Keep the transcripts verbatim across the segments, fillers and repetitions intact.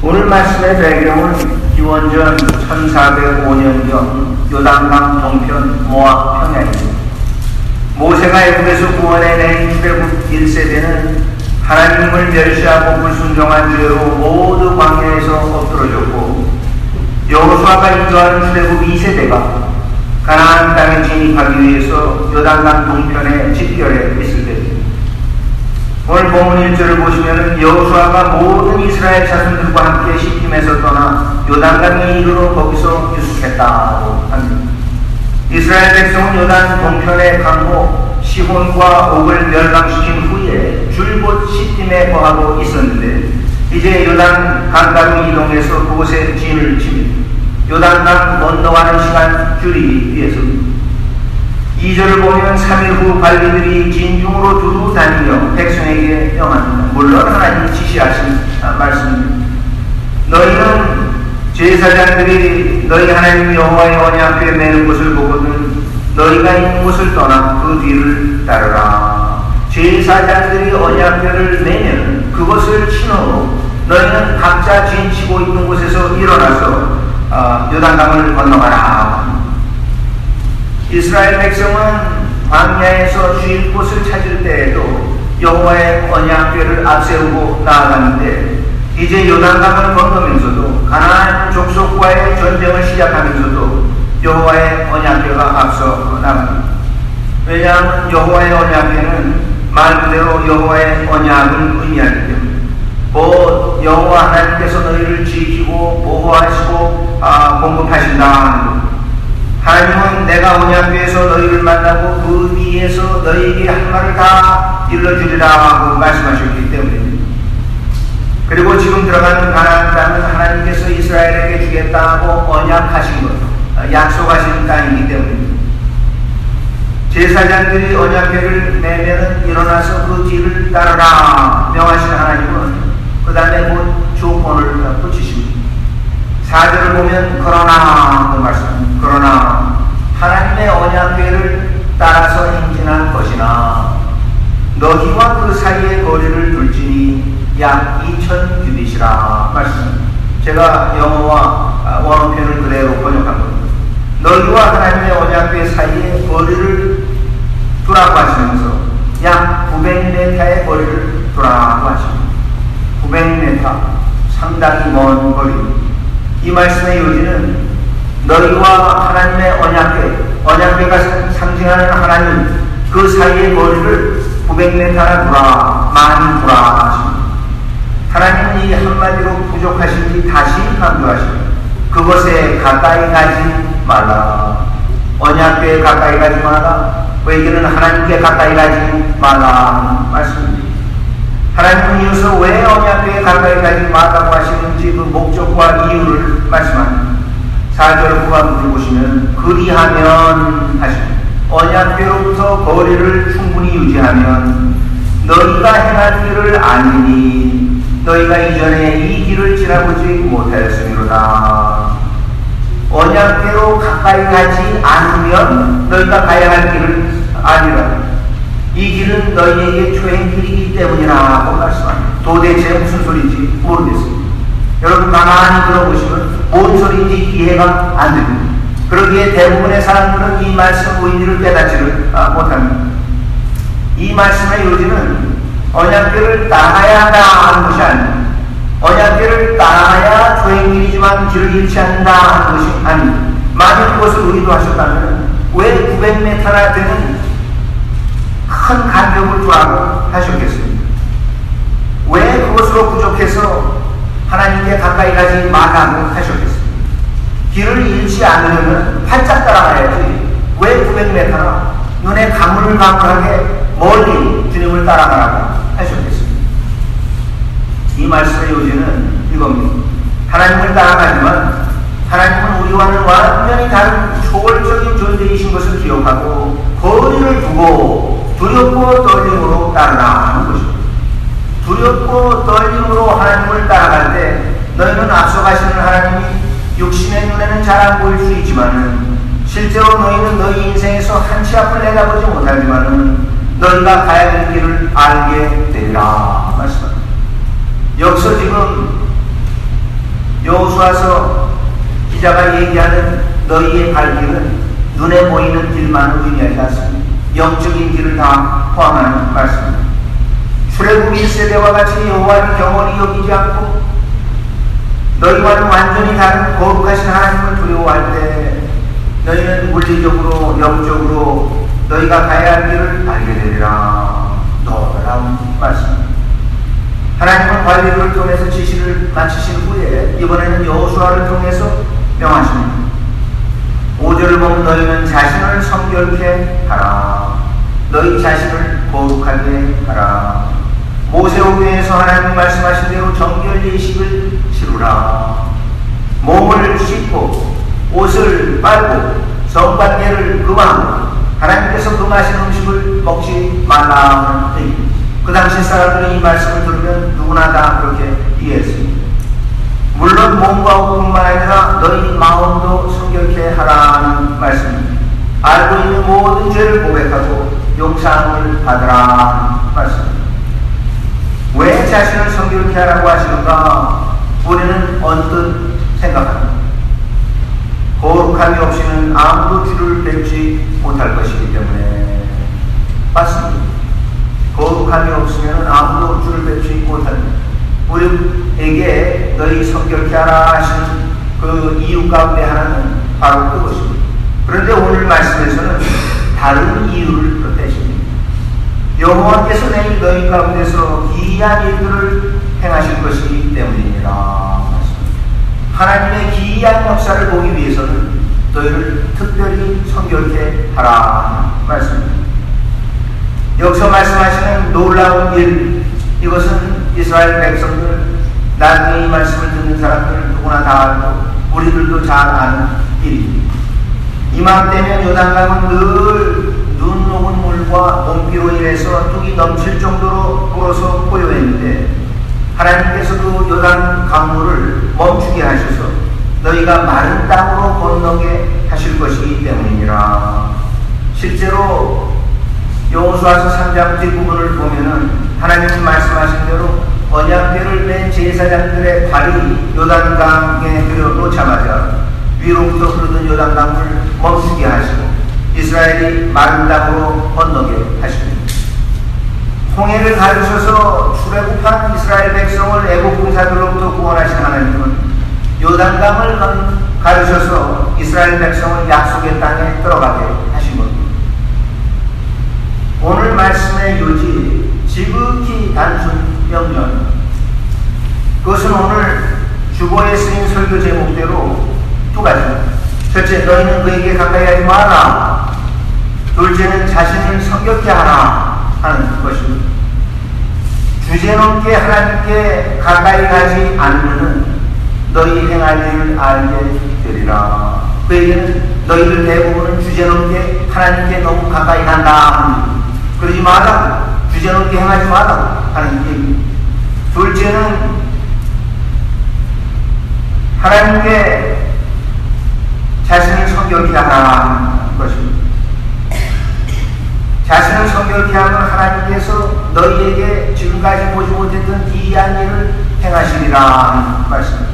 오늘 말씀의 배경은 기원전 천사백오 년경 요단강 동편 모압 평야입니다. 모세가 애굽에서 구원해낸 출애굽 일 세대는 하나님을 멸시하고 불순종한 죄로 모두 광야에서 엎드러졌고, 여호수아가 인도하는 출애굽 이 세대가 가나안 땅에 진입하기 위해서 요단강 동편에 집결해 있을 때입니다. 오늘 본문 일 절을 보시면 여호수아가 모든 이스라엘 자손들과 함께 시팀에서 떠나 요단강에 이르러 거기서 유숙했다고 합니다. 이스라엘 백성은 요단 동편의 강호 시혼과 옥을 멸망시킨 후에 줄곧 시팀에 거하고 있었는데, 이제 요단 강가로 이동해서 그곳에 진을 칩니다. 요단강 건너가는 시간 줄이기 위해서입니다. 이 절을 보면 삼 일 후 관리들이 진중으로 두루 다니며 백성에게 명합니다. 물론 하나님이 지시하신 말씀입니다. 너희는 제사장들이 너희 하나님 여호와의 언약궤에 매는 곳을 보거든 너희가 있는 곳을 떠나 그 뒤를 따르라. 제사장들이 언약궤를 매면 그것을 신호로 너희는 각자 진치고 있는 곳에서 일어나서 어, 요단강을 건너가라. 이스라엘 백성은 광야에서 쉴 곳을 찾을 때에도 여호와의 언약궤를 앞세우고 나아가는데, 이제 요단강을 건너면서도 가나안 족속과의 전쟁을 시작하면서도 여호와의 언약궤가 앞서 나갑니다. 왜냐하면 여호와의 언약궤는 말 그대로 여호와의 언약을 의미하기 때문에, 곧 여호와 하나님께서 너희를 지키고 보호하시고 아, 공급하신다 하는 것. 하나님은 내가 언약궤에서 너희를 만나고 그 위에서 너희에게 한 말을 다 일러주리라 하고 말씀하셨기 때문입니다. 그리고 지금 들어가는 가나안 땅은 하나님께서 이스라엘에게 주겠다고 언약하신 것, 약속하신 땅이기 때문입니다. 제사장들이 언약궤를 매면 일어나서 그 뒤를 따르라 명하신 하나님은 그 다음에 곧 조건을 붙이십니다. 사 절을 보면 그러나 그 말씀, 그러나 하나님의 언약궤를 따라서 행진할 것이나 너희와 그 사이의 거리를 둘지니 약 이천 규빗이라 말씀. 제가 영어와 원어편을 그대로 번역한 겁니다. 너희와 하나님의 언약궤 사이의 거리를 두라고 하시면서 약 구백 미터의 거리를 두라고 하십니다. 구백 미터, 상당히 먼 거리입니다. 이 말씀의 요지는 너희와 하나님의 언약궤, 언약궤가 상징하는 하나님, 그 사이의 거리를 구백 미터나 두라, 많이 두라 하십니다. 하나님은 이 한마디로 부족하신지 다시 강조하십니다. 그것에 가까이 가지 말라. 언약궤에 가까이 가지 말라. 왜기는 하나님께 가까이 가지 말라 말씀입니다. 하나님은 이어서 왜 언약궤에 가까이 가지 말라고 하시는지 그 목적과 이유를 말씀합니다. 사 절 후반부를 보시면 그리하면 하십니다. 언약궤로부터 거리를 충분히 유지하면 너희가 행할 길을 아니니 너희가 이전에 이 길을 지나보지 못하였으므로다. 언약궤로 가까이 가지 않으면 너희가 가야 할 길을 아니라 이 길은 너희에게 초행길이기 때문이라고 말씀합니다. 도대체 무슨 소리인지 모르겠습니다. 여러분 가만히 들어보시면 뭔 소리인지 이해가 안 됩니다. 그러기에 대부분의 사람들은 이 말씀 의미를 깨닫지를 못합니다. 이 말씀의 요지는 언약궤를 따라야 한다는 것이 아닙니다. 언약궤를 따라야 초행길이지만 길을 잃지 않는다 하는 것이 아닙니다. 만약 그것을 의도하셨다면 왜 구백 미터나 되는 큰 간격을 두라고 하셨겠습니까? 왜 그것으로 부족해서 하나님께 가까이 가지 말라고 하셨겠습니까? 길을 잃지 않으려면 활짝 따라가야지 왜 구백 미터나 눈에 가물가물하게 멀리 주님을 따라가라고 하셨겠습니까? 이 말씀의 요지는 이겁니다. 하나님을 따라가지만 하나님은 우리와는 완전히 다른 초월적인 존재이신 것을 기억하고 거리를 두고 두렵고 떨림으로 따르라 하는 것입니다. 두렵고 떨림으로 하나님을 따라갈 때 너희는 앞서 가시는 하나님이 육신의 눈에는 잘 안 보일 수 있지만은 실제로 너희는 너희 인생에서 한 치 앞을 내다보지 못하지만은 너희가 가야 될 길을 알게 되리라 말씀합니다. 여기서 지금 여호수아서 기자가 얘기하는 너희의 갈 길은 눈에 보이는 길만을 의미하지 않습니다. 영적인 길을 다 포함하는 말씀입니다. 출애굽 일 세대와 같이 여호와를 경홀히 여기지 않고 너희와는 완전히 다른 거룩하신 하나님을 두려워할 때 너희는 물리적으로 영적으로 너희가 가야 할 길을 알게 되리라. 놀라운 말씀입니다. 하나님은 관리를 통해서 지시를 마치신 후에 이번에는 여호수아를 통해서 명하십니다. 오 절을 보면 너희는 자신을 성결케 하라. 너희 자신을 거룩하게 하라. 모세오경에서 하나님 말씀하신 대로 정결 예식을 치루라. 몸을 씻고 옷을 빨고 성관계를 금하고 하나님께서 금하신 음식을 먹지 말라 하는 얘기입니다. 그 당시 사람들은 이 말씀을 들으면 누구나 다 그렇게 이해했습니다. 물론 몸과 옷뿐만 아니라 너희 마음도 성결케 하라는 말씀입니다. 알고 있는 모든 죄를 고백하고 용서함을 받으라 말씀입니다. 왜 자신을 성결케 하라고 하시는가? 우리는 언뜻 생각합니다. 거룩함이 없이는 아무도 주를 뵙지 못할 것이기 때문에. 맞습니다. 거룩함이 없으면 아무도 주를 뵙지 못합니다. 우리에게 너희 성결케 하라 하시는 그 이유 가운데 하나는 바로 그것입니다. 그런데 오늘 말씀에서는 다른 이유를 뜻하십니다. 여호와께서 내일 너희 가운데서 기이한 일들을 행하실 것이기 때문이니라. 하나님의 기이한 역사를 보기 위해서는 너희를 특별히 성결케 하라 말씀입니다. 여기서 말씀하시는 놀라운 일, 이것은 이스라엘 백성들, 나중에 이 말씀을 듣는 사람들 누구나 다 알고 우리들도 잘 아는 일입니다. 이맘때면 요단강은 늘 눈 녹은 물과 봄비로 인해서 뚝이 넘칠 정도로 불어서 고요했는데 하나님께서 그 요단 강물을 멈추게 하셔서 너희가 마른 땅으로 건너게 하실 것이기 때문이니라. 실제로 여호수아서 삼 장 뒷부분을 보면은 하나님이 말씀하신 대로 언약궤를 맨 제사장들의 발이 요단강에 들어놓자마자 위로부터 흐르던 요단강을 멈추게 하시고 이스라엘이 마른 땅으로 건너게 하십니다. 홍해를 가르쳐서 출애굽한 이스라엘 백성을 애국 군사들로부터 구원하신 하나님은 요단강을 가르쳐서 이스라엘 백성을 약속의 땅에 들어가게 하신 겁니다. 오늘 말씀의 요지 지극히 단순 명령. 그것은 오늘 주보에 쓰인 설교 제목대로 두 가지입니다. 첫째, 너희는 그에게 가까이 하지 마라. 둘째는 자신을 성결케 하라 하는 것입니다. 주제넘게 하나님께 가까이 가지 않으면 너희 행할 일을 알게 되리라. 그에게는 너희들 대부분은 주제넘게 하나님께 너무 가까이 간다 합니다. 그러지 마라. 주제넘게 행하지 마라 하는 얘기입니다. 둘째는 하나님께 자신을 성결케 하라는 것입니다. 자신을 성결케 하면 하나님께서 너희에게 지금까지 보지 못했던 기이한 일을 행하시리라 하는 말씀입니다.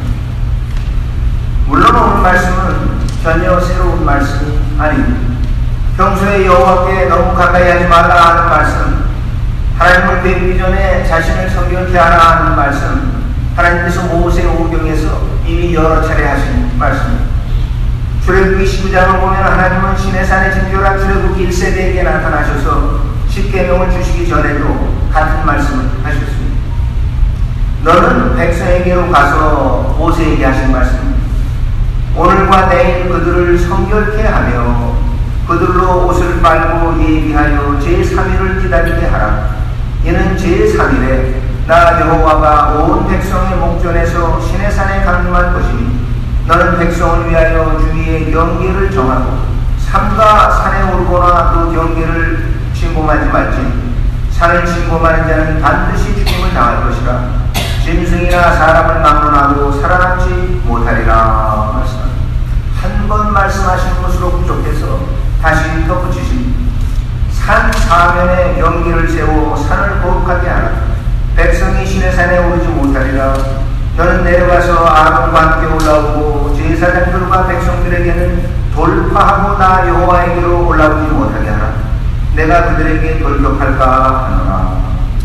물론 오늘 말씀은 전혀 새로운 말씀이 아닙니다. 평소에 여호와께 너무 가까이 하지 말라 하는 말씀, 하나님을 뵙기 전에 자신을 성결케 하라 하는 말씀, 하나님께서 모세오경에서 이미 여러 차례 하신 말씀입니다. 출애굽기 이십구 장을 보면 하나님은 시내산에 진교한 출애굽 일 세대에게 나타나셔서 십계명을 주시기 전에도 같은 말씀을 하셨습니다. 너는 백성에게로 가서 모세에게 하신 말씀입니다. 오늘과 내일 그들을 성결케 하며 그들로 옷을 빨고 예비하여 제삼 일을 기다리게 하라. 이는 제삼 일에 나 여호와가 온 백성의 목전에서 시내산에 강림할 것이니 너는 백성을 위하여 주위의 경계를 정하고 삼가 산에 오르거나 그 경계를 침범하지 말지. 산을 침범하는 자는 반드시 죽임을 당할 것이라. 짐승이나 사람을 막론하고 살아남지 못하리라. 말씀. 한 번 말씀하신 것으로 부족해서 다시 덧붙이십니다. 산 사면에 경계를 세워 산을 거룩하게 하라. 백성이 시내산에 오르지 못하리라. 저는 내려가서 아론 사람들과 함께 올라오고 제사장들과 백성들에게는 돌파하고 나 여호와에게로 올라오지 못하게 하라. 내가 그들에게 돌격할까 하노라.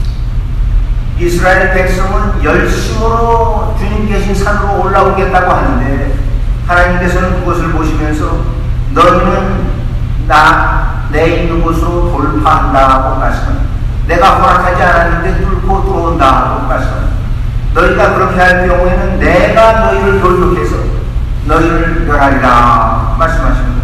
이스라엘 백성은 열심으로 주님 계신 산으로 올라오겠다고 하는데 하나님께서는 그것을 보시면서 너희는 나, 내 있는 곳으로 돌파한다고 말씀합니다. 내가 허락하지 않았는데 뚫고 들어온다고 말씀합니다. 너희가 그렇게 할 경우에는 내가 너희를 돌격해서 너희를 멸하리라 말씀하십니다.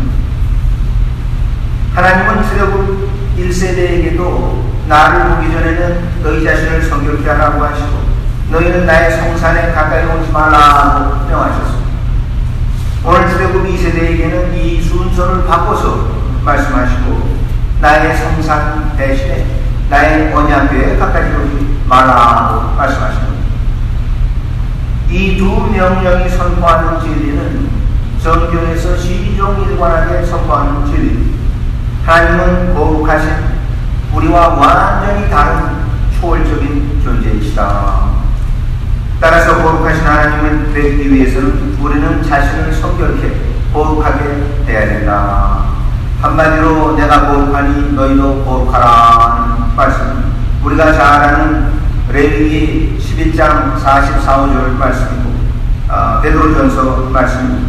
하나님은 출애굽 일 세대에게도 나를 보기 전에는 너희 자신을 성결케 하라고 하시고 너희는 나의 성산에 가까이 오지 말라고 명하셨습니다. 오늘 출애굽 이 세대에게는 이 순서를 바꿔서 말씀하시고 나의 성산 대신에 나의 언약궤에 가까이 오지 말라고 말씀하십니다. 이 두 명령이 선포하는 진리는 성경에서 시종일관하게 선포하는 진리입니다. 하나님은 거룩하신 우리와 완전히 다른 초월적인 존재이시다. 따라서 거룩하신 하나님을 뵙기 위해서는 우리는 자신을 성결케 거룩하게 해야 된다. 한마디로 내가 거룩하니 너희도 거룩하라는 말씀. 우리가 잘 아는 레위기 십일 장 사십사, 오절 말씀이고 아, 베드로전서 말씀입니다.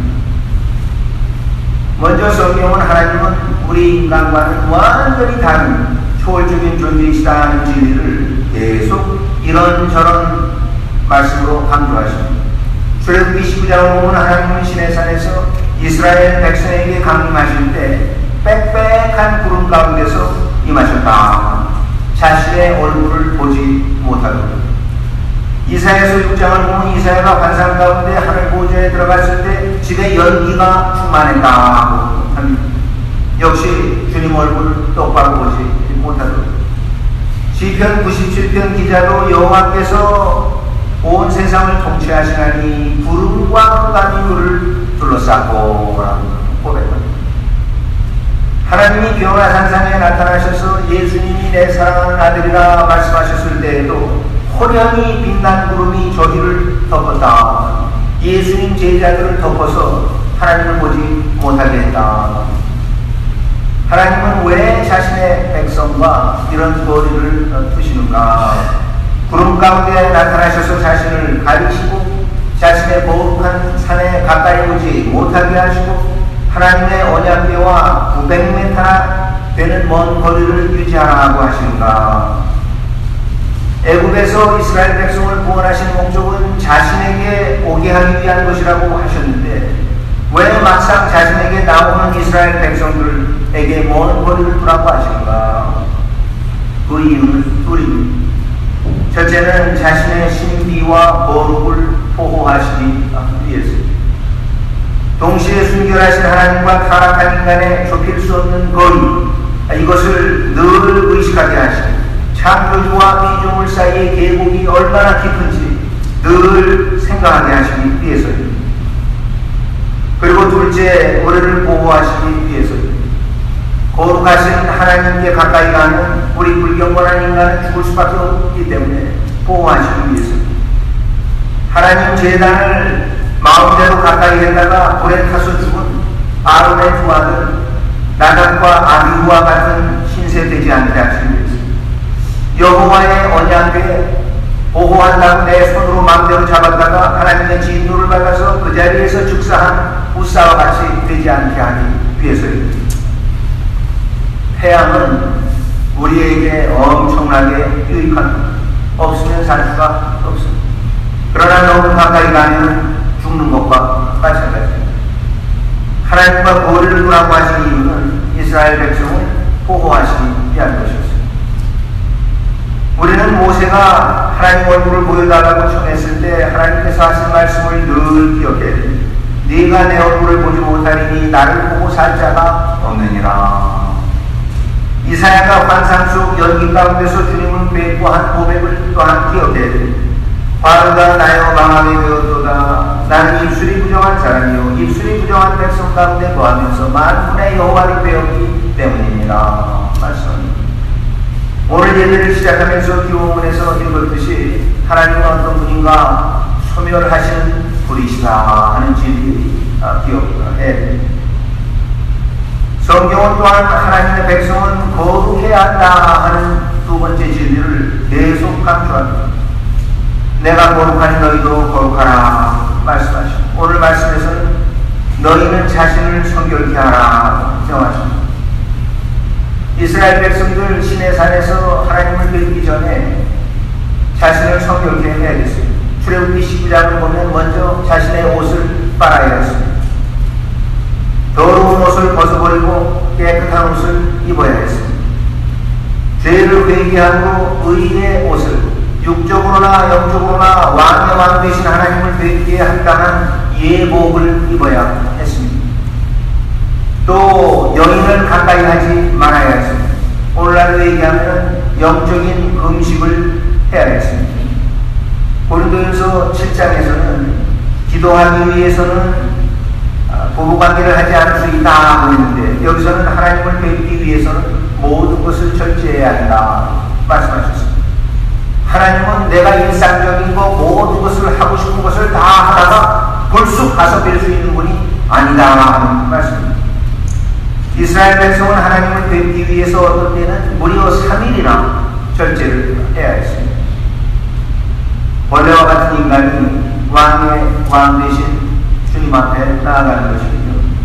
먼저 성경은 하나님은 우리 인간과는 완전히 다른 초월적인 존재이시다는 진리를 계속 이런저런 말씀으로 강조하십니다. 출애굽기 십구 장을 보면 하나님은 시내산에서 이스라엘 백성에게 강림하실 때 빽빽한 구름 가운데서 임하셨다. 자신의 얼굴을 보지 못하도록. 이사야서 육 장을 보면 이사야가 환상 가운데 하늘 보좌에 들어갔을 때 집에 연기가 충만했다고 합니다. 역시 주님 얼굴을 똑바로 보지 못하도록. 시편 구십칠 편 기자도 여호와께서 온 세상을 통치하시나니 구름과 흑암이 그를 둘러싸고 라고 고백합니다. 하나님이 변화 산상에 나타나셔서 예수님이 내 사랑하는 아들이라 말씀하셨을 때에도 호련히 빛난 구름이 저희를 덮었다. 예수님 제자들을 덮어서 하나님을 보지 못하게 했다. 하나님은 왜 자신의 백성과 이런 거리를 두시는가? 구름 가운데 나타나셔서 자신을 가리시고 자신의 거룩한 산에 가까이 오지 못하게 하시고 하나님의 언약궤와 구백 미터나 되는 먼 거리를 유지하라고 하시는가? 애굽에서 이스라엘 백성을 구원하신 목적은 자신에게 오게 하기 위한 것이라고 하셨는데 왜 막상 자신에게 나오는 이스라엘 백성들에게 먼 거리를 두라고 하시는가? 그 이유는 둘입니다. 첫째는 자신의 신비와 거룩을 보호하시기 위해서입니다. 동시에 순결하신 하나님과 타락한 인간의 좁힐 수 없는 거리, 이것을 늘 의식하게 하시고 창조주와 피조물 사이의 계곡이 얼마나 깊은지 늘 생각하게 하시기 위해서입니다. 그리고 둘째, 우리를 보호하시기 위해서입니다. 거룩하신 하나님께 가까이 가는 우리 불경건한 인간은 죽을 수밖에 없기 때문에 보호하시기 위해서입니다. 하나님 제단을 마음대로 가까이 했다가 불에 타서 죽은 아론의 두 아들 나답과 아비후와 같은 신세 되지 않게 하시기 위해서 여호와의 언약궤 보호한다고 내 손으로 마음대로 잡았다가 하나님의 진노를 받아서 그 자리에서 축사한 우사와 같이 되지 않게 하기 위해서입니다. 태양은 우리에게 엄청나게 유익합니다. 없으면 살 수가 없습니다. 그러나 너무 가까이 가면 죽는 것과 마찬가지입니다. 하나님과 거리를 두라고 하신 이유는 이스라엘 백성을 보호하시기 위한 것이었습니다. 우리는 모세가 하나님 얼굴을 보여달라고 청했을 때 하나님께서 하신 말씀을 늘 기억해야 됩니다. 네가 내 얼굴을 보지 못하리니 나를 보고 살 자가 없느니라. 이사야가 환상 속 연기 가운데서 주님을 뵙고 한 고백을 또한 기억해야 됩니다. 바르다 나여 망하게 되었도다. 나는 입술이 부정한 사람이요 입술이 부정한 백성 가운데 거하면서 만군의 여호와를 배웠기 때문입니다. 말씀합니다. 오늘 예배를 시작하면서 기호문에서 읽었듯이 하나님은 어떤 분인가 소멸하시는 부리시라 하는 진리 기억해야 됩니다. 성경은 또한 하나님의 백성은 거룩해야 한다 하는 두 번째 진리를 계속 강조합니다. 내가 거룩하니 너희도 거룩하라 말씀하시고, 오늘 말씀에서는 너희는 자신을 성결케 하라 명하십니다. 이스라엘 백성들 시내산에서 하나님을 뵙기 전에 자신을 성결케 해야겠습니다. 출애굽기 십구 장을 보면 먼저 자신의 옷을 빨아야 했습니다. 더러운 옷을 벗어버리고 깨끗한 옷을 입어야 했습니다. 죄를 회개하고 의의 옷을, 육적으로나 영적으로나 왕의 왕 되신 하나님을 뵙기에 합당한 예복을 입어야 했습니다. 또 여인을 가까이 하지 말아야 했습니다. 오늘날로 얘기하면 영적인 금식을 해야 했습니다. 고린도전서 칠 장에서는 기도하기 위해서는 부부관계를 하지 않을 수 있다 하고 있는데, 여기서는 하나님을 뵙기 위해서는 모든 것을 절제해야 한다 말씀하셨습니다. 하나님은 내가 일상적인 거 모든 것을 하고 싶은 것을 다 하다가 불쑥 가서 뵐 수 있는 분이 아니다 하는 말씀입니다. 이스라엘 백성은 하나님을 뵙기 위해서 어떤 때는 무려 삼 일이나 절제를 해야 했습니다. 벌레와 같은 인간이 왕의 왕 대신 주님 앞에 나아가는 것이죠.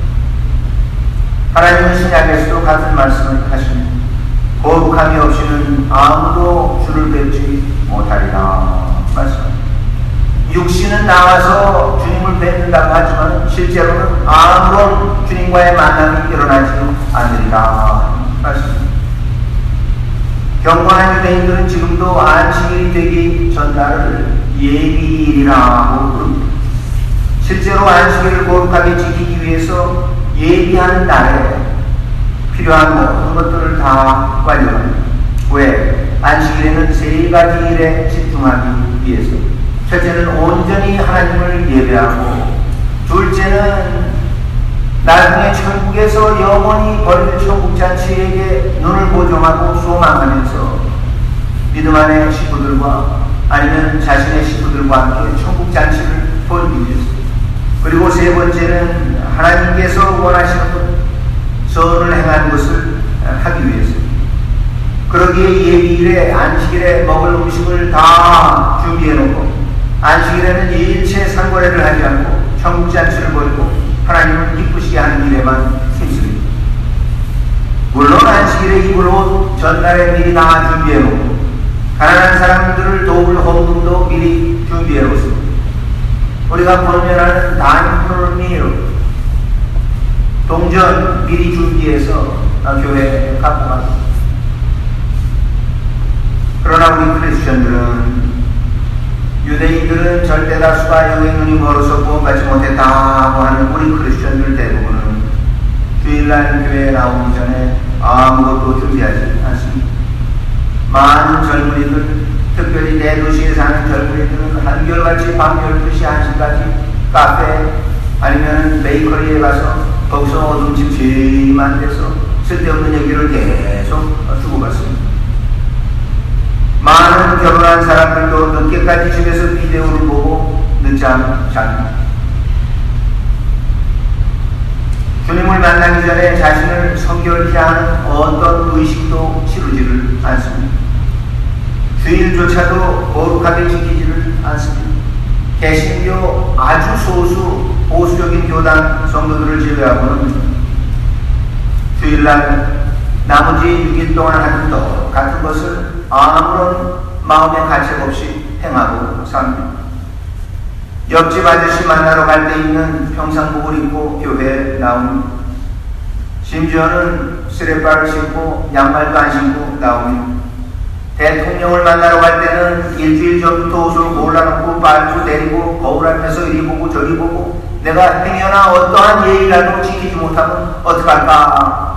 하나님은 신약에서도 같은 말씀을 하십니다. 거룩함이 없이는 아무도 주를 뵙지 못하리라 말씀합니다. 육신은 나와서 주님을 뵙는다고 하지만 실제로는 아무런 주님과의 만남이 일어나지 않으리라 말씀합니다. 경건한 유대인들은 지금도 안식일이 되기 전날을 예비일이라고 부릅니다. 실제로 안식일을 거룩하게 지키기 위해서 예비하는 날에 필요한 모든 것들을 다 완료합니다. 왜? 안식일에는 세 가지 일에 집중하기 위해서. 첫째는 온전히 하나님을 예배하고, 둘째는 나중에 천국에서 영원히 벌릴 천국잔치에게 눈을 보정하고 소망하면서 믿음 안의 식구들과 아니면 자신의 식구들과 함께 천국잔치를 벌이기 위해서. 그리고 세 번째는 하나님께서 원하시는 선을 행하는 것을 하기 위해서. 그러기에 예비일에 안식일에 먹을 음식을 다 준비해놓고, 안식일에는 일체 상거래를 하지 않고 천국잔치를 벌이고 하나님을 기쁘시게 하는 일에만 힘씁니다. 물론 안식일에 입을 옷 전날에 미리 다 준비해놓고, 가난한 사람들을 도울 헌금도 미리 준비해놓습니다. 우리가 권면하는 다인프로미로 동전 미리 준비해서 교회에 갖고 갑니다. 그러나 우리 크리스천들은, 유대인들은 절대 다수가 여기 눈이 멀어서 구원받지 못했다 하고 하는 우리 크리스천들 대부분은 주일날 교회에 나오기 전에 아무것도 준비하지 않습니다. 많은 젊은이들, 특별히 대도시에 사는 젊은이들은 한결같이 밤 열두 시, 한 시까지 카페 아니면 베이커리에 가서 거기서 어둠 집집만 돼서 쓸데없는 얘기를 계속 주고받습니다. 많은 결혼한 사람들도 늦게까지 집에서 비디오를 보고 늦잠 잡니다. 주님을 만나기 전에 자신을 성결케 하는 어떤 의식도 치르지를 않습니다. 주일조차도 거룩하게 지키지를 않습니다. 개신교 아주 소수 보수적인 교단 성도들을 제외하고는 주일날 나머지 육 일 동안 하는 것 같은 것을 아무런 마음의 가책 없이 행하고 삽니다. 옆집 아저씨 만나러 갈 때 입는 평상복을 입고 교회에 나옵니다. 심지어는 쓰레빠를 신고 양말도 안 신고 나옵니다. 대통령을 만나러 갈 때는 일주일 전부터 옷을 골라놓고 빨고 내리고 거울 앞에서 이리 보고 저리 보고, 내가 행여나 어떠한 예의라도 지키지 못하면 어떡할까?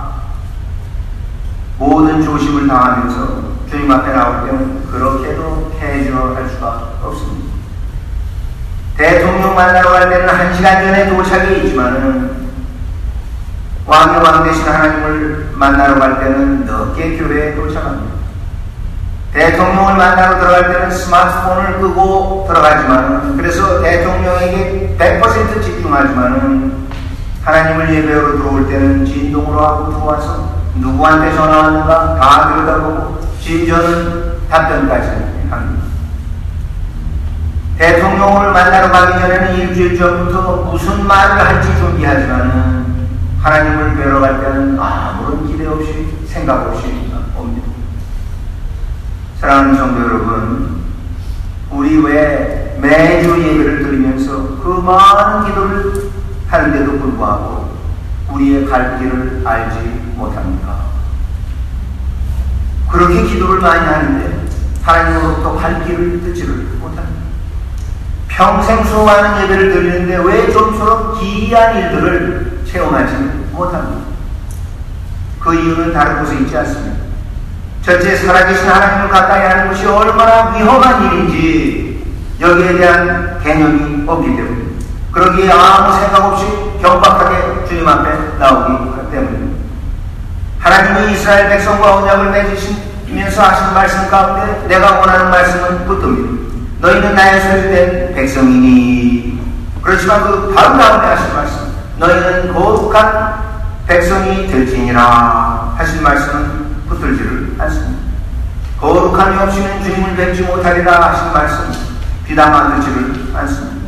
모든 조심을 당하면서 주님 앞에 나올 때는 그렇게도 캐주얼할 수가 없습니다. 대통령 만나러 갈 때는 한 시간 전에 도착이 있지만은 왕의 왕 되신 하나님을 만나러 갈 때는 늦게 교회에 도착합니다. 대통령을 만나러 들어갈 때는 스마트폰을 끄고 들어가지만, 그래서 대통령에게 백 퍼센트 집중하지만 하나님을 예배하러 들어올 때는 진동으로 하고 들어와서 누구한테 전화 왔는가 다 들여다보고 심지어는 답변까지 합니다. 대통령을 만나러 가기 전에는 일주일 전부터 무슨 말을 할지 준비하지만 하나님을 뵈러 갈 때는 아무런 기대 없이 생각 없이 옵니다. 사랑하는 성도 여러분, 우리 왜 매주 예배를 드리면서 그 많은 기도를 하는데도 불구하고 우리의 갈 길을 알지 못합니까? 그렇게 기도를 많이 하는데 하나님으로부터 갈 길을 듣지를 못합니다. 평생 수많은 예배를 드리는데 왜 좀처럼 기이한 일들을 체험하지 못합니다. 그 이유는 다른 곳에 있지 않습니다. 첫째, 살아계신 하나님을 가까이 하는 것이 얼마나 위험한 일인지 여기에 대한 개념이 없기 때문입니다. 그러기에 아무 생각 없이 경박하게 주님 앞에 나오기 때문입니다. 하나님이 이스라엘 백성과 언약을 맺으시면서 하신 말씀 가운데 내가 원하는 말씀은 붙듭니다. 너희는 나의 소유된 백성이니. 그렇지만 그 바로 다음에 하신 말씀, 너희는 거룩한 백성이 될지니라 하신 말씀은 붙들지를 않습니다. 거룩함이 없이는 주님을 뵙지 못하리라 하신 말씀 비담아 듣지를 않습니다.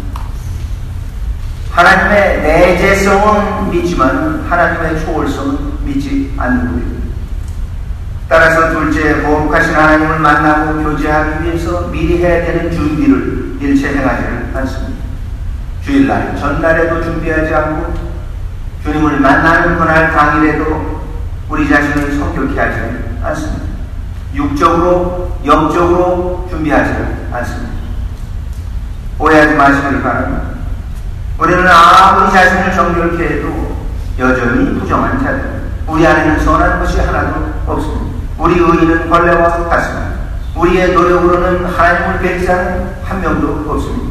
하나님의 내재성은 믿지만 하나님의 초월성은 믿지 않는 것입니다. 따라서 둘째, 거룩하신 하나님을 만나고 교제하기 위해서 미리 해야 되는 준비를 일체 행하지를 않습니다. 주일날, 전날에도 준비하지 않고 주님을 만나는 그날 당일에도 우리 자신을 성격케 하지는 않습니다. 육적으로, 영적으로 준비하지는 않습니다. 오해하지 마시기를 바랍니다. 우리는 아무리 자신을 정결케 해도 여전히 부정한 자들, 우리 안에는 선한 것이 하나도 없습니다. 우리 의인은 벌레와 같습니다. 우리의 노력으로는 하나님을 뵐 자는 한 명도 없습니다.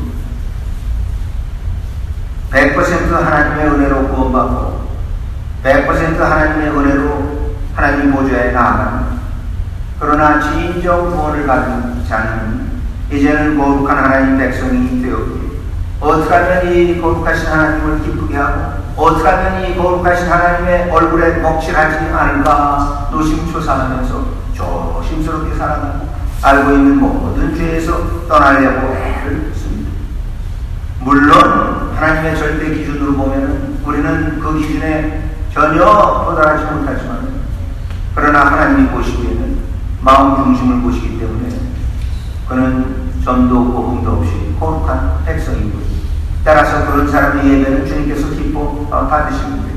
백 퍼센트 하나님의 은혜로 구원받고 백 퍼센트 하나님의 은혜로 하나님 보좌에 나아갑니다. 그러나 진정 구원을 받은 자는 이제는 거룩한 하나님 백성이 되었기에 어떻게 하면 이 거룩하신 하나님을 기쁘게 하고 어떻게 하면 이 거룩하신 하나님의 얼굴에 먹칠하지 않을까 노심초사하면서 조심스럽게 살아가고 알고 있는 모든 죄에서 떠나려고 애를 씁니다. 물론 하나님의 절대 기준으로 보면 우리는 그 기준에 전혀 도달하지 못하지만 그러나 하나님이 보시기에는 마음 중심을 보시기 때문에 그는 점도 없고 흠도 없이 거룩한 백성이고 따라서 그런 사람의 예배는 주님께서 기뻐 받으십니다.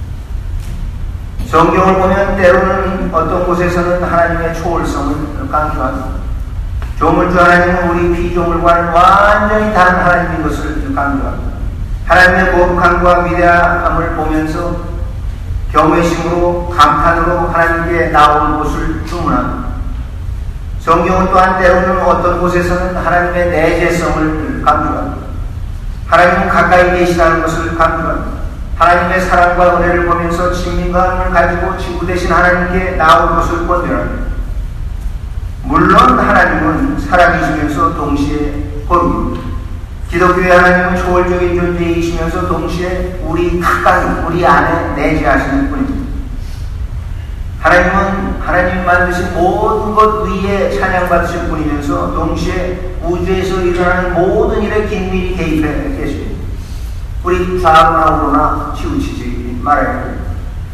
성경을 보면 때로는 어떤 곳에서는 하나님의 초월성을 강조합니다. 조물주 하나님은 우리 피조물과는 완전히 다른 하나님인 것을 강조합니다. 하나님의 거룩함과 위대함을 보면서 경외심으로 감탄으로 하나님께 나온 곳을 주문합니다. 성경은 또한 때로는 어떤 곳에서는 하나님의 내재성을 강조합니다. 하나님은 가까이 계시다는 것을 강조합니다. 하나님의 사랑과 은혜를 보면서 친밀감을 가지고 친구 되신 하나님께 나온 것을 권면합니다. 물론 하나님은 살아계시면서 동시에 거룩입니다. 기독교의 하나님은 초월적인 존재이시면서 동시에 우리 가까이 우리 안에 내재하시는 분입니다. 하나님은 하나님 만드신 모든 것 위에 찬양받으실 분이면서 동시에 우주에서 일어나는 모든 일에 긴밀히 개입해 계십니다. 우리 좌로나 우로나 치우치지 말아야 됩니다.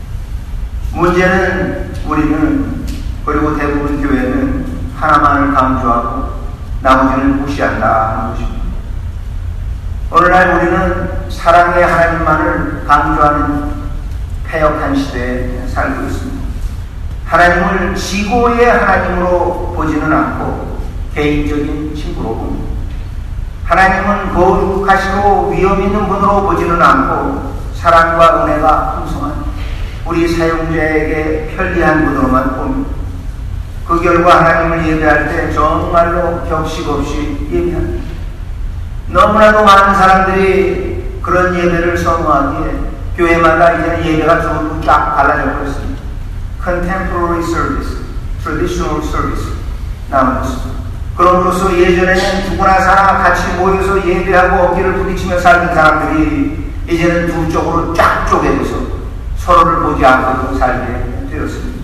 문제는 우리는 그리고 대부분 교회는 하나만을 강조하고 나머지는 무시한다 하는 것입니다. 오늘날 우리는 사랑의 하나님만을 강조하는 패역한 시대에 살고 있습니다. 하나님을 지고의 하나님으로 보지는 않고 개인적인 친구로 봅니다. 하나님은 거룩하시고 위험 있는 분으로 보지는 않고 사랑과 은혜가 풍성한 우리 사용자에게 편리한 분으로만 봅니다. 그 결과 하나님을 예배할 때 정말로 격식 없이 예배합니다. 너무나도 많은 사람들이 그런 예배를 선호하기에 교회마다 이제는 예배가 좀 쫙 갈라져 버렸습니다. Contemporary service, traditional service. 남았습니다. 그럼으로써 예전에는 누구나 사나 같이 모여서 예배하고 어깨를 부딪히며 살던 사람들이 이제는 두 쪽으로 쫙 쪼개져서 서로를 보지 않고 살게 되었습니다.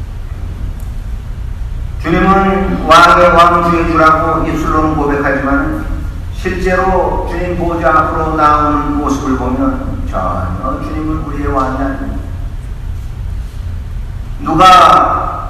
주님은 왕의 왕 주의 주라고 입술로는 고백하지만 실제로 주님 보좌 앞으로 나오는 모습을 보면 전혀 주님은 우리의 왕이 아닙니다. 누가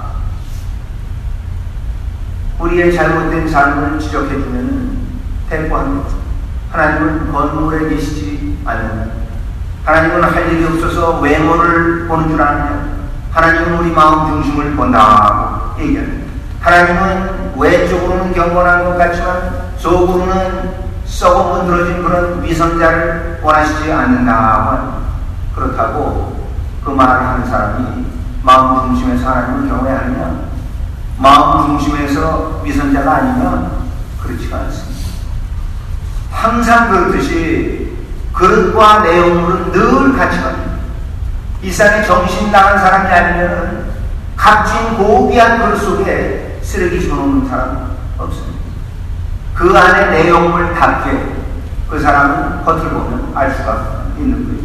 우리의 잘못된 삶을 지적해주면 대꾸합니다. 하나님은 건물에 계시지 않느냐. 하나님은 할 일이 없어서 외모를 보는 줄 아느냐. 하나님은 우리 마음 중심을 본다고 얘기합니다. 하나님은 외적으로는 경건한 것 같지만 속으로는 썩어 문드러진 그런 위선자를 원하시지 않는다고 합니다. 그렇다고 그 말을 하는 사람이 마음 중심에서 하나님을 경외하느냐, 마음 중심에서 위선자가 아니면 그렇지가 않습니다. 항상 그렇듯이 그릇과 내용물은 늘 같이 갑니다. 이 세상에 정신 나간 사람이 아니면 값진 고귀한 그릇 속에 쓰레기 집어넣는 사람 없습니다. 그 안에 내용물답게 그 사람은 겉을 보면 알 수가 있는 거예요.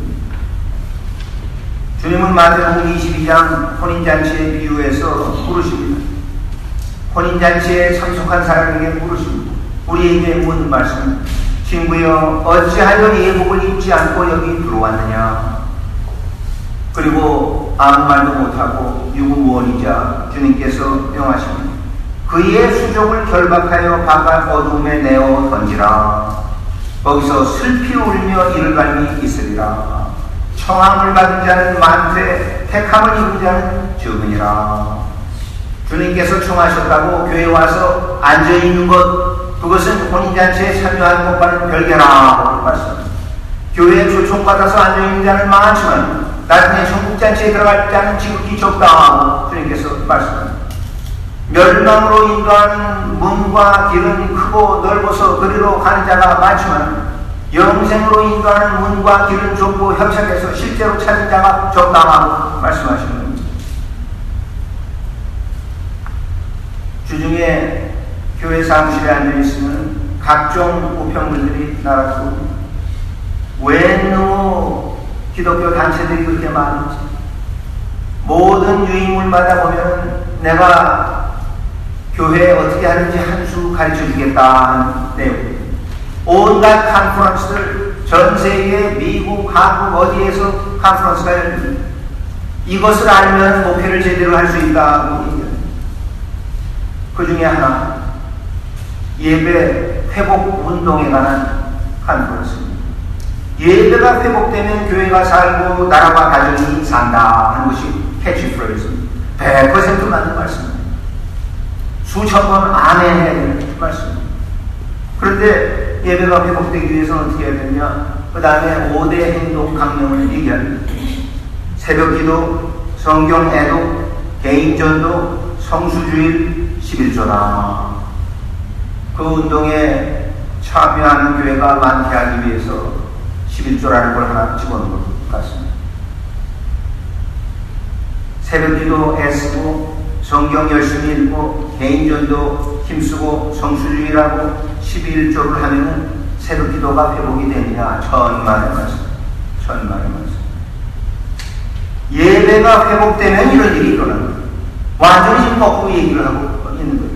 주님은 마태복음 이십이 장 혼인잔치의 비유에서 물으십니다. 혼인잔치에 참석한 사람에게 물으십니다. 우리에게 묻는 말씀, 친구여 어찌하여 예복을 입지 않고 여기 들어왔느냐. 그리고 아무 말도 못하고 유구무원이자 주님께서 명하십니다. 그의 수족을 결박하여 바깥 어둠에 내어 던지라. 거기서 슬피 울며 이를 갈미 있으리라. 청함을 받은 자는 많되 택함을 입은 자는 적으니라. 주님께서 청하셨다고 교회에 와서 앉아있는 것, 그것은 혼인잔치에 참여하는 것과는 별개라고 말씀합니다. 교회에 초청받아서 앉아있는 자는 많지만 나중에 천국잔치에 들어갈 자는 지극히 적다고 주님께서 말씀합니다. 멸망으로 인도하는 문과 길은 크고 넓어서 그리로 가는 자가 많지만 영생으로 인도하는 문과 길은 좁고 협착해서 실제로 찾은 자가 적다고 말씀하시는 겁니다. 주중에 교회 사무실에 앉아있으면 각종 우편물들이 날아들고 왜 너무 기독교 단체들이 그렇게 많은지, 모든 유인물마다 보면 내가 교회에 어떻게 하는지 한 수 가르쳐 주겠다 하는 내용입니다. 온갖 컨퍼런스들, 전 세계 미국, 한국 어디에서 컨퍼런스가 열립니다. 이것을 알면 목회를 제대로 할 수 있다고 얘기합니다. 그 중에 하나, 예배 회복 운동에 관한 컨퍼런스입니다. 예배가 회복되면 교회가 살고 나라와 가정이 산다 하는 것이 캐치프레이즈입니다. 백 퍼센트 맞는 말씀입니다. 수천 번 아멘 해야 되는 말씀입니다. 그런데 예배가 회복되기 위해서는 어떻게 해야 되냐? 그 다음에 오 대 행동 강령을 얘기합니다. 새벽기도, 성경 애독, 개인전도, 성수주일, 십일조다. 그 운동에 참여하는 교회가 많게 하기 위해서 십일조라는 걸 하나 집어넣은 것 같습니다. 새벽기도 애쓰고 성경 열심히 읽고 개인전도 힘쓰고 성수주의라고 십일조를 하면은 새벽기도가 회복이 되느냐? 천만의 말씀. 천만의 말씀. 예배가 회복되면 이런 일이 일어납니다. 완전히 지금 거꾸로 얘기를 하고 있는 거예요.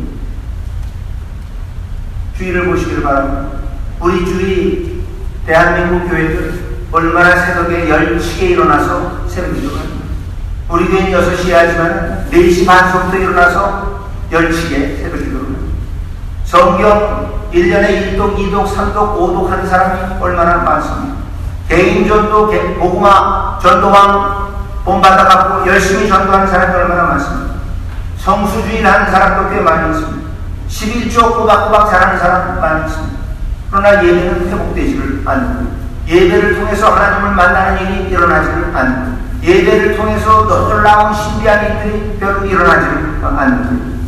주의를 보시길 바랍니다. 우리 주위 대한민국 교회들 얼마나 새벽에 열치게 일어나서 새벽기도를 합니다. 우리 교회는 여섯 시에 하지만 네 시 반부터 일어나서 열치게 새벽기도를 합니다. 성경 일 년에 일 독, 이 독, 삼 독, 오 독 하는 사람이 얼마나 많습니다. 개인전도, 복음화, 전도왕 본받아갖고 열심히 전도하는 사람이 얼마나 많습니다. 성수주의를 하는 사람도 꽤 많이 있습니다. 십일조 꼬박꼬박 잘하는 사람 많이 있습니다. 그러나 예배는 회복되지를 않고 예배를 통해서 하나님을 만나는 일이 일어나지를 않고 예배를 통해서 놀라운 신비한 일들이 별로 일어나지를 않는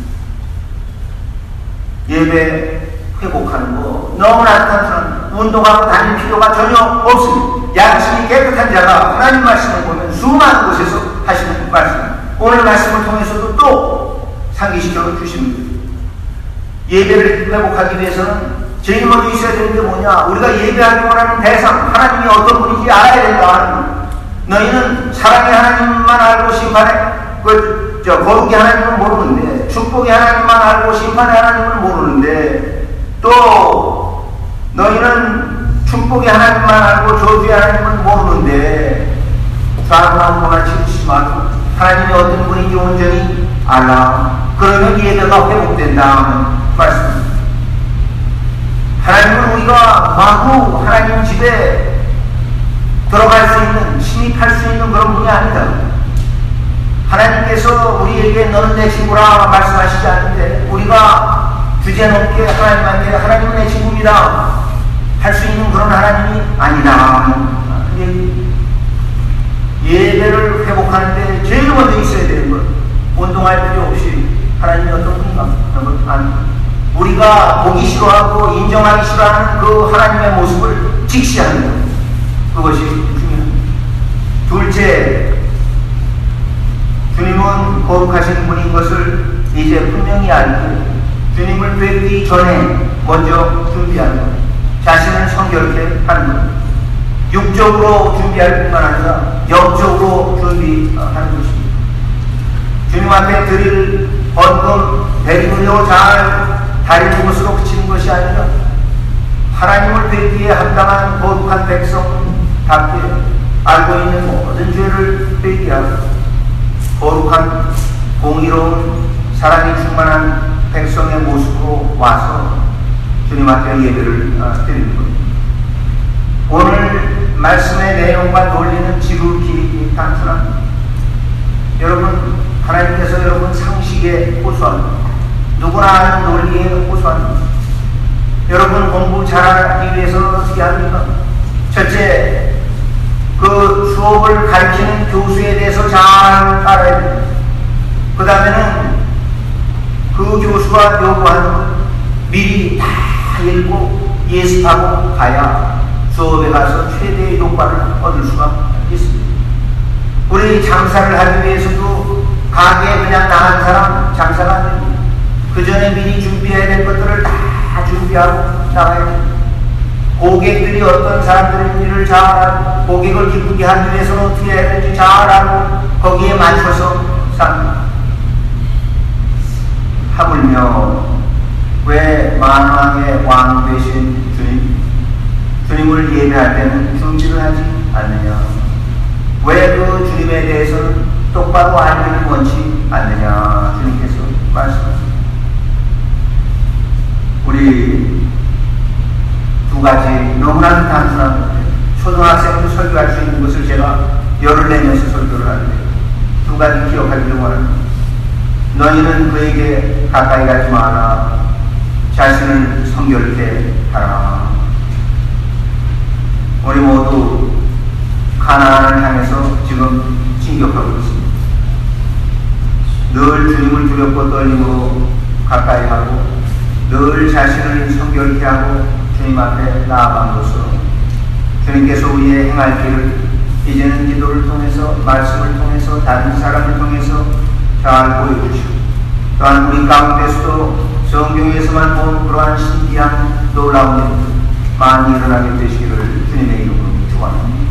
예배 회복하는 거 너무나 단순한 운동하고 다닐 필요가 전혀 없습니다. 양심이 깨끗한 자가 하나님 말씀을 보면 수많은 곳에서 하시는 말씀, 오늘 말씀을 통해서도 또 상기시켜 주십니다. 예배를 회복하기 위해서는 제일 먼저 있어야 되는 게 뭐냐? 우리가 예배하기 원하는 대상, 하나님이 어떤 분인지 알아야 된다. 너희는 사랑의 하나님만 알고 심판의 그, 저, 거룩의 하나님은 모르는데, 축복의 하나님만 알고 심판의 하나님은 모르는데, 또 너희는 축복의 하나님만 알고 저주의 하나님은 모르는데, 사랑만 치우치지 말고 하나님이 어떤 분인지 온전히 알라. 그러면 예배가 회복된다는 말씀입니다. 하나님은 우리가 마구 하나님 집에 들어갈 수 있는, 침입할 수 있는 그런 분이 아니다. 하나님께서 우리에게 너는 내 친구라 말씀하시지 않는데, 우리가 주제넘게 하나님한테 하나님은 내 친구입니다 할 수 있는 그런 하나님이 아니다. 예배를 회복하는데 제일 먼저 있어야 되는 것, 운동할 필요 없이 하나님이 어떤 분인가? 우리가 보기 싫어하고 인정하기 싫어하는 그 하나님의 모습을 직시하는 것, 그것이 중요합니다. 둘째, 주님은 거룩하신 분인 것을 이제 분명히 알고 주님을 뵙기 전에 먼저 준비하는 것, 자신을 성결케 하는 것. 육적으로 준비할 뿐만 아니라 영적으로 준비하는 것입니다. 주님 앞에 드릴 헌금, 대리무료 잘 다리는 것으로 그치는 것이 아니라 하나님을 뵙기에 합당한 거룩한 백성답게 알고 있는 모든 죄를 회개하고 거룩한 공의로운 사랑이 충만한 백성의 모습으로 와서 주님 앞에 예배를 드리는 겁니다. 오늘 말씀의 내용과 논리는 지극히 단순합니다. 여러분, 하나님께서 여러분 상식에 호소합니다. 누구나 아는 논리에 호소합니다. 여러분 공부 잘하기 위해서는 어떻게 합니까? 첫째, 그 수업을 가르치는 교수에 대해서 잘 알아야 됩니다. 그 다음에는 그 교수가 요구하는 것 미리 다 읽고 예습하고 가야 수업에 가서 최대의 효과를 얻을 수가 있습니다. 우리 장사를 하기 위해서도 가게에 그냥 나간 사람 장사가 안 됩니다. 그 전에 미리 준비해야 될 것들을 다 준비하고 나가야 됩니다. 고객들이 어떤 사람들인지를 잘 알고 고객을 기쁘게 하기 위해서는 어떻게 해야 되는지 잘 알고 거기에 맞춰서 삽니다. 하물며 왜 만왕의 왕 되신 주님, 주님을 예배할 때는 준비를 하지 않느냐? 왜 그 주님에 대해서는 똑바로 알기를 원치 않느냐? 주님께서 말씀하십니다. 우리 두 가지 너무나 단순한 건데, 초등학생도 설교할 수 있는 것을 제가 열을 내면서 설교를 하는데 두 가지 기억하기를 원합니다. 너희는 그에게 가까이 가지 마라. 자신을 성결케 하라. 우리 모두 가나안을 향해서 지금 진격하고 있습니다. 늘 주님을 두렵고 떨림으로 가까이 하고 늘 자신을 성결케 하고 주님 앞에 나아감으로써 주님께서 우리의 행할 길을 이제는 기도를 통해서 말씀을 통해서 다른 사람을 통해서 잘 보여주시고 또한 우리 가운데서도 성경에서만 본 그러한 신기한 놀라운 일들 많이 일어나게 되시기를 주님의 이름으로 축원합니다.